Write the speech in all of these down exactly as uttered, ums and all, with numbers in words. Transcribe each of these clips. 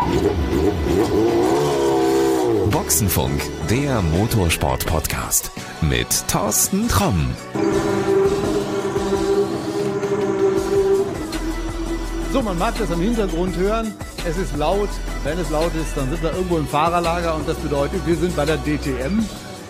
Boxenfunk, der Motorsport-Podcast mit Thorsten Tromm. So, man mag das am Hintergrund hören. Es ist laut. Wenn es laut ist, dann sind wir irgendwo im Fahrerlager und das bedeutet, wir sind bei der D T M.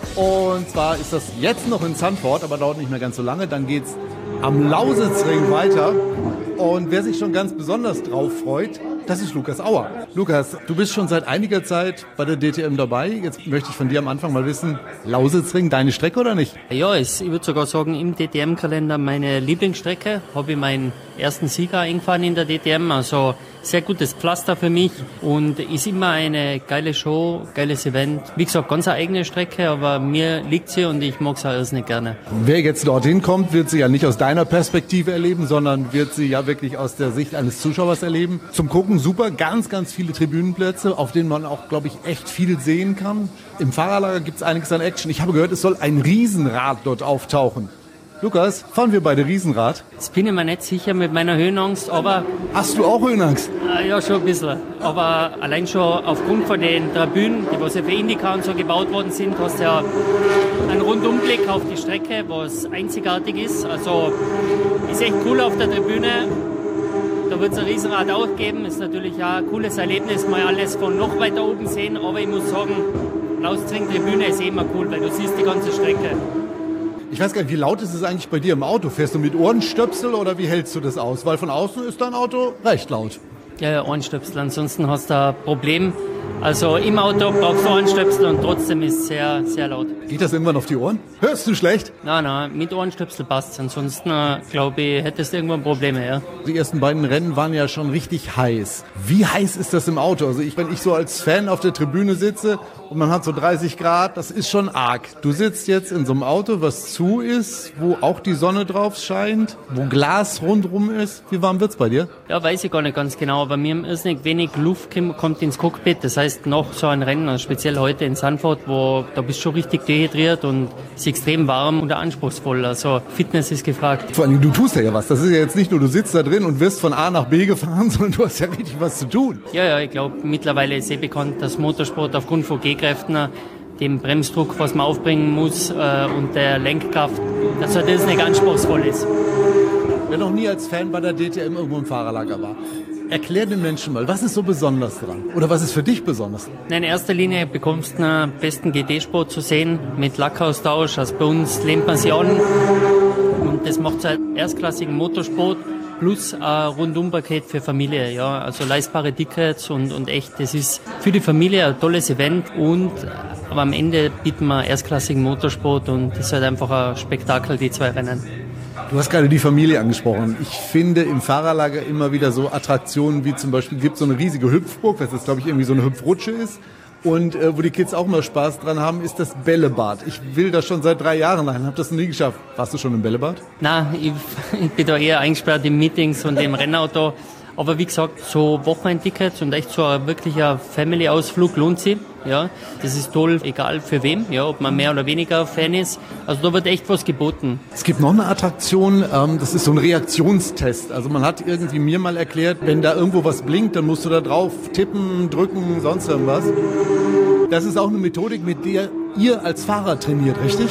Und zwar ist das jetzt noch in Zandvoort, aber dauert nicht mehr ganz so lange. Dann geht's am Lausitzring weiter. Und wer sich schon ganz besonders drauf freut, das ist Lukas Auer. Lukas, du bist schon seit einiger Zeit bei der D T M dabei. Jetzt möchte ich von dir am Anfang mal wissen, Lausitzring, deine Strecke oder nicht? Ja, ist, ich würde sogar sagen, im D T M-Kalender meine Lieblingsstrecke. Habe ich meinen ersten Sieger eingefahren in der D T M. Also sehr gutes Pflaster für mich und ist immer eine geile Show, geiles Event. Wie gesagt, ganz eine eigene Strecke, aber mir liegt sie und ich mag sie alles nicht gerne. Wer jetzt dorthin kommt, wird sie ja nicht aus deiner Perspektive erleben, sondern wird sie ja wirklich aus der Sicht eines Zuschauers erleben. Zum Gucken super, ganz, ganz viele Tribünenplätze, auf denen man auch, glaube ich, echt viel sehen kann. Im Fahrerlager gibt es einiges an Action. Ich habe gehört, es soll ein Riesenrad dort auftauchen. Lukas, fahren wir beide Riesenrad? Jetzt bin ich mir nicht sicher mit meiner Höhenangst, aber... Hast du auch Höhenangst? Äh, ja, schon ein bisschen. Aber allein schon aufgrund von den Tribünen, die was ja für Indica und so gebaut worden sind, hast du ja einen Rundumblick auf die Strecke, was einzigartig ist. Also ist echt cool auf der Tribüne. Da wird es ein Riesenrad auch geben. Ist natürlich auch ein cooles Erlebnis, mal alles von noch weiter oben sehen. Aber ich muss sagen, Lausitzring-Tribüne ist eh immer cool, weil du siehst die ganze Strecke. Ich weiß gar nicht, wie laut ist es eigentlich bei dir im Auto? Fährst du mit Ohrenstöpsel oder wie hältst du das aus? Weil von außen ist dein Auto recht laut. Ja, ja, Ohrenstöpsel, ansonsten hast du ein Problem. Also im Auto brauchst du Ohrenstöpsel und trotzdem ist es sehr, sehr laut. Geht das irgendwann auf die Ohren? Hörst du schlecht? Nein, nein, mit Ohrenstöpsel passt es. Ansonsten, äh, glaube ich, hättest du irgendwann Probleme, ja. Die ersten beiden Rennen waren ja schon richtig heiß. Wie heiß ist das im Auto? Also ich, wenn ich so als Fan auf der Tribüne sitze und man hat so dreißig Grad, das ist schon arg. Du sitzt jetzt in so einem Auto, was zu ist, wo auch die Sonne drauf scheint, wo Glas rundrum ist. Wie warm wird's bei dir? Ja, weiß ich gar nicht ganz genau, aber mir ist nicht wenig Luft kommt ins Cockpit. Das heißt, noch so ein Rennen, also speziell heute in Zandvoort, wo da bist du schon richtig dehydriert und es ist extrem warm und anspruchsvoll. Also Fitness ist gefragt. Vor allem, du tust ja was. Das ist ja jetzt nicht nur, du sitzt da drin und wirst von A nach B gefahren, sondern du hast ja richtig was zu tun. Ja, ja, ich glaube, mittlerweile ist eh bekannt, dass Motorsport aufgrund von G-Kräften, dem Bremsdruck, was man aufbringen muss äh, und der Lenkkraft, dass das nicht anspruchsvoll ist. Wer noch nie als Fan bei der D T M irgendwo im Fahrerlager war, erklär den Menschen mal, was ist so besonders dran? Oder was ist für dich besonders? In erster Linie bekommst du einen besten G T-Sport zu sehen, mit Lackaustausch. Also bei uns lehnt man sie an. Und das macht es halt erstklassigen Motorsport plus ein Rundumpaket für Familie. Ja, also leistbare Tickets und, und echt, das ist für die Familie ein tolles Event. Und aber am Ende bieten wir erstklassigen Motorsport und das ist halt einfach ein Spektakel, die zwei Rennen. Du hast gerade die Familie angesprochen. Ich finde im Fahrerlager immer wieder so Attraktionen wie zum Beispiel, gibt es so eine riesige Hüpfburg, was jetzt glaube ich irgendwie so eine Hüpfrutsche ist. Und äh, wo die Kids auch mal Spaß dran haben, ist das Bällebad. Ich will das schon seit drei Jahren rein, habe das noch nie geschafft. Warst du schon im Bällebad? Nein, ich, ich bin da eher eingesperrt in Meetings und im Rennauto. Aber wie gesagt, so Wochenendtickets und echt so ein wirklicher Family-Ausflug lohnt sich. Ja, das ist toll, egal für wem, ja, ob man mehr oder weniger Fan ist. Also da wird echt was geboten. Es gibt noch eine Attraktion, ähm, das ist so ein Reaktionstest. Also man hat irgendwie mir mal erklärt, wenn da irgendwo was blinkt, dann musst du da drauf tippen, drücken, sonst irgendwas. Das ist auch eine Methodik, mit der ihr als Fahrer trainiert, richtig?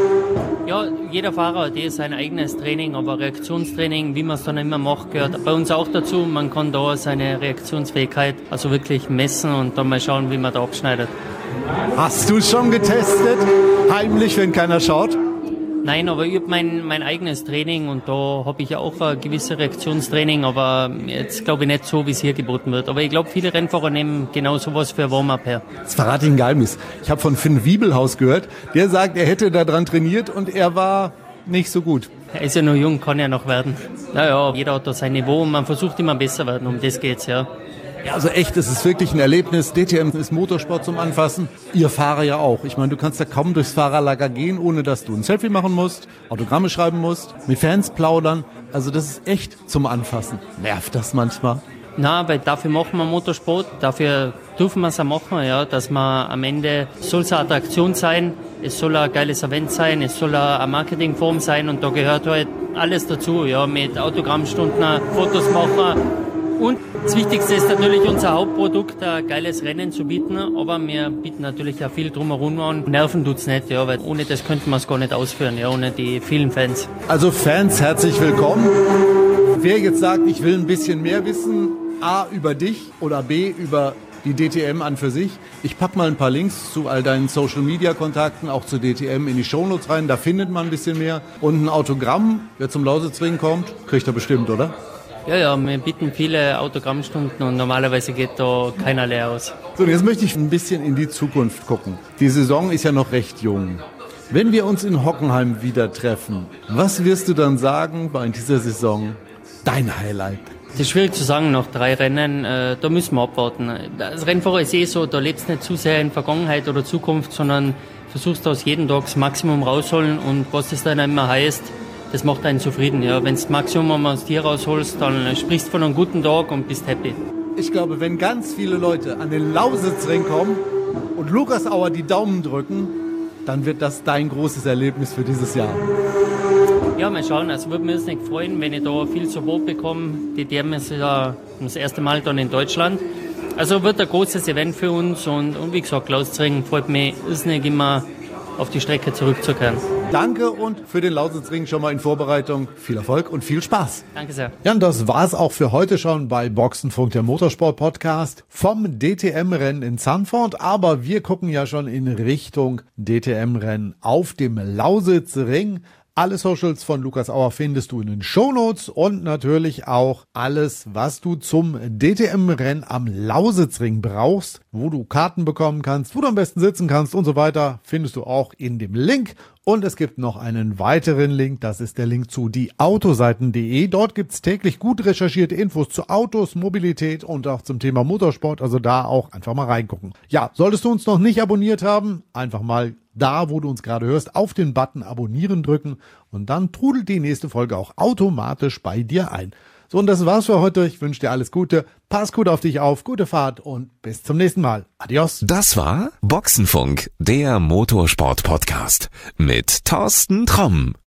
Ja, jeder Fahrer hat eh sein eigenes Training, aber Reaktionstraining, wie man es dann immer macht, gehört bei uns auch dazu. Man kann da seine Reaktionsfähigkeit also wirklich messen und dann mal schauen, wie man da abschneidet. Hast du es schon getestet? Heimlich, wenn keiner schaut? Nein, aber ich habe mein, mein eigenes Training und da habe ich auch ein gewisses Reaktionstraining, aber jetzt glaube ich nicht so, wie es hier geboten wird. Aber ich glaube, viele Rennfahrer nehmen genau sowas für Warm-up her. Jetzt verrate ich ein Geheimnis. Ich habe von Finn Wiebelhaus gehört, der sagt, er hätte daran trainiert und er war nicht so gut. Er ist ja noch jung, kann ja noch werden. Naja, jeder hat da sein Niveau und man versucht immer besser werden, um das geht's, ja. Ja, also echt, es ist wirklich ein Erlebnis. D T M ist Motorsport zum Anfassen. Ihr Fahrer ja auch. Ich meine, du kannst ja kaum durchs Fahrerlager gehen, ohne dass du ein Selfie machen musst, Autogramme schreiben musst, mit Fans plaudern. Also das ist echt zum Anfassen. Nervt das manchmal? Na, weil dafür machen wir Motorsport, dafür dürfen wir es auch machen, ja, dass man am Ende, soll es eine Attraktion sein, es soll ein geiles Event sein, es soll eine Marketingform sein und da gehört halt alles dazu, ja, mit Autogrammstunden, Fotos machen Und das Wichtigste ist natürlich unser Hauptprodukt, ein geiles Rennen zu bieten, aber wir bieten natürlich auch viel drumherum an. Nerven tut's nicht, ja, weil ohne das könnten wir es gar nicht ausführen, ja, ohne die vielen Fans. Also Fans, herzlich willkommen. Wer jetzt sagt, ich will ein bisschen mehr wissen, A, über dich oder B, über die D T M an für sich. Ich pack mal ein paar Links zu all deinen Social-Media-Kontakten, auch zu D T M in die Shownotes rein, da findet man ein bisschen mehr. Und ein Autogramm, wer zum Lausitzring kommt, kriegt er bestimmt, oder? Ja, ja, wir bieten viele Autogrammstunden und normalerweise geht da keiner leer aus. So, jetzt möchte ich ein bisschen in die Zukunft gucken. Die Saison ist ja noch recht jung. Wenn wir uns in Hockenheim wieder treffen, was wirst du dann sagen bei dieser Saison dein Highlight? Das ist schwierig zu sagen nach drei Rennen, äh, da müssen wir abwarten. Das Rennfahrer ist eh so, da lebst du nicht zu sehr in Vergangenheit oder Zukunft, sondern versuchst aus jedem Tag das Maximum rausholen und was das dann immer heißt, das macht einen zufrieden. Ja. Wenn du das Maximum aus dir rausholst, dann sprichst du von einem guten Tag und bist happy. Ich glaube, wenn ganz viele Leute an den Lausitzring kommen und Lukas Auer die Daumen drücken, dann wird das dein großes Erlebnis für dieses Jahr. Ja, mal schauen. Also würde mich das nicht freuen, wenn ich da viel Support bekomme. Die D M ist ja das erste Mal dann in Deutschland. Also wird ein großes Event für uns und, und wie gesagt, Lausitzring freut mich, ist nicht immer auf die Strecke zurückzukehren. Danke und für den Lausitzring schon mal in Vorbereitung viel Erfolg und viel Spaß. Danke sehr. Ja, und das war's auch für heute schon bei Boxenfunk, der Motorsport-Podcast vom D T M-Rennen in Zandvoort. Aber wir gucken ja schon in Richtung D T M-Rennen auf dem Lausitzring. Alle Socials von Lukas Auer findest du in den Shownotes und natürlich auch alles, was du zum D T M-Rennen am Lausitzring brauchst, wo du Karten bekommen kannst, wo du am besten sitzen kannst und so weiter, findest du auch in dem Link. Und es gibt noch einen weiteren Link, das ist der Link zu dieautoseiten punkt de. Dort gibt's täglich gut recherchierte Infos zu Autos, Mobilität und auch zum Thema Motorsport, also da auch einfach mal reingucken. Ja, solltest du uns noch nicht abonniert haben, einfach mal da, wo du uns gerade hörst, auf den Button Abonnieren drücken und dann trudelt die nächste Folge auch automatisch bei dir ein. So, und das war's für heute. Ich wünsche dir alles Gute. Pass gut auf dich auf, gute Fahrt und bis zum nächsten Mal. Adios. Das war Boxenfunk, der Motorsport-Podcast mit Thorsten Tromm.